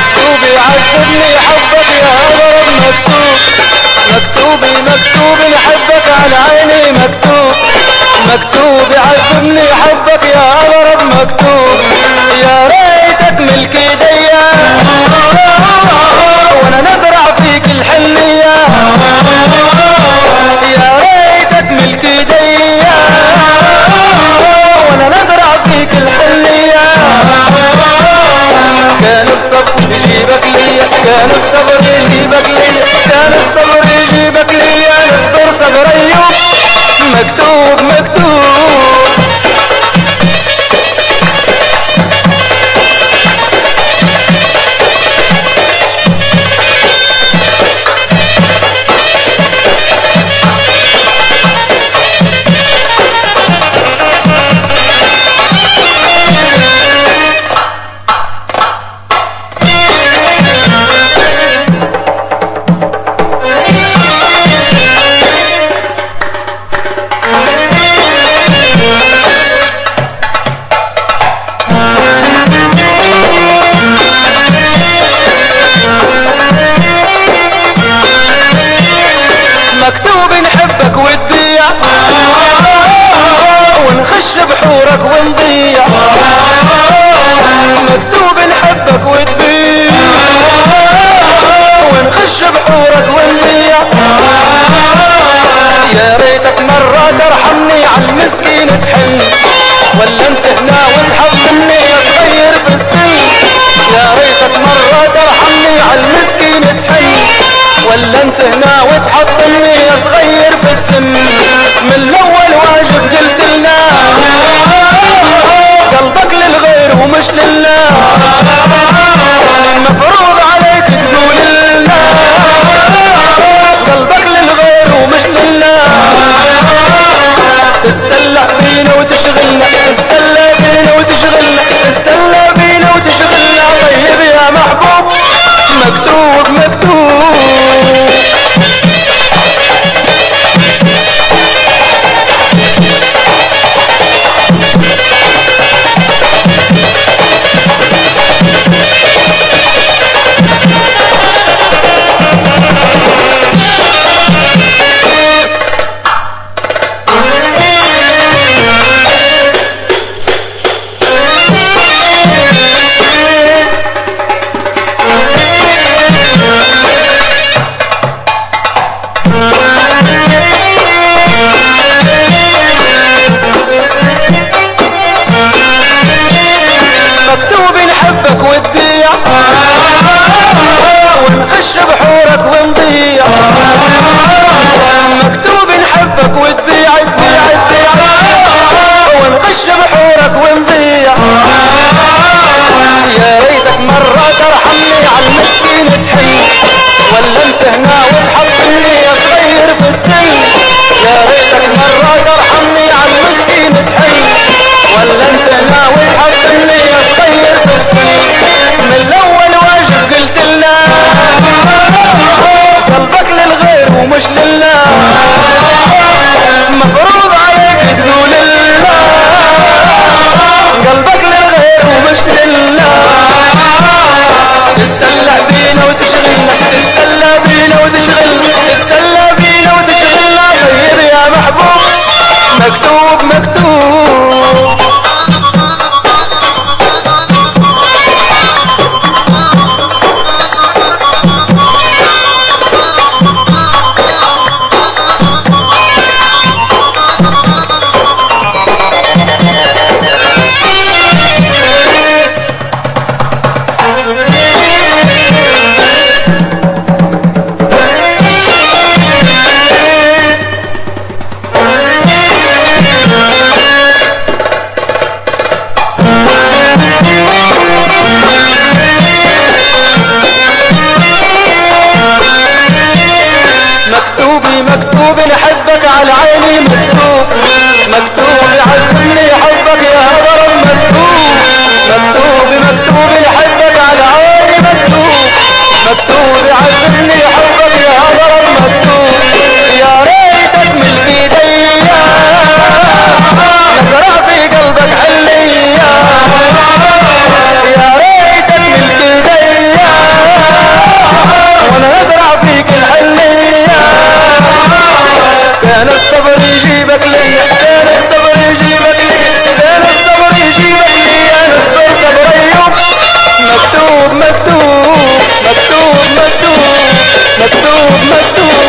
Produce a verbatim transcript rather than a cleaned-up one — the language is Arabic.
مكتوب يعذبني حبك يا غرب مكتوب، مكتوبي مكتوب نحبك على عيني مكتوب، مكتوب يعذبني حبك يا غرب مكتوب. يا ريتك ملك ايديا وانا نزرع فيك الحنية، يا ريتك ملك ايديا وانا نزرع فيك الحنية. كان الصبر يجيبك ليا، كان الصبر يجيبك ليا، كان الصبر يجيبك ليا، نصبر صبر ايوب مكتوب مكتوب. مكتوب نحبك وتبيع ونخش بحورك ونضيع، مكتوب نحبك وتبيع ونخش بحورك ونضيع. يا ريتك مرة ترحمني عالمسكين تحن، ولا انت هنا وتحضني يا صغير بالسن. يا ريتك مرة ترحمني عالمسكين تحن، ولا انت هنا وتحطني يا صغير في السن. من الاول واجب قلت لنا قلبك للغير ومش لله، مفروض عليك تقول لنا قلبك للغير ومش لله. تتسلى بينا وتشغلنا، تتسلى بينا وتشغلنا، تتسلى بينا وتشغلنا. طيب يا محبوب مكتوب مكتوب. مكتوب نحبك وتبيع ونخش بحورك ونضيع، مكتوب نحبك وتبيع تبيع تبيع ونخش بحورك ونضيع. يا ريتك مرة ترحمني عالمسكين تحن، ولا انت هنا وتحطني يا صغير في السن. يا ريتك مرة ترحمني عالمسكين تحن، ولا انت هنا وتحطني يا صغير في السن. من الاول واجب قلت لنا قلبك لل مكتوب